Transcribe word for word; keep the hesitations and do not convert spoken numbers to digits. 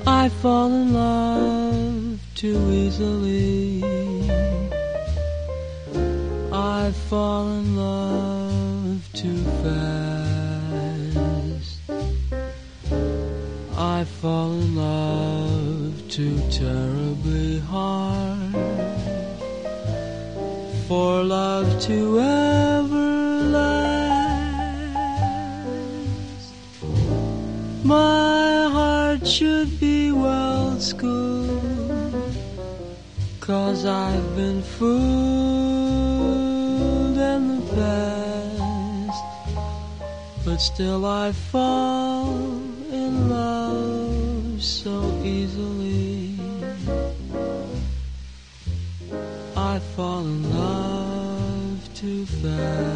I fall in love too easily. I fall in love too fast. I fall in love too terribly hard for love to ever last. My heart should be well schooled, 'cause I've been fooled in the past, but still I fall in love so easily. I fall in love too fast.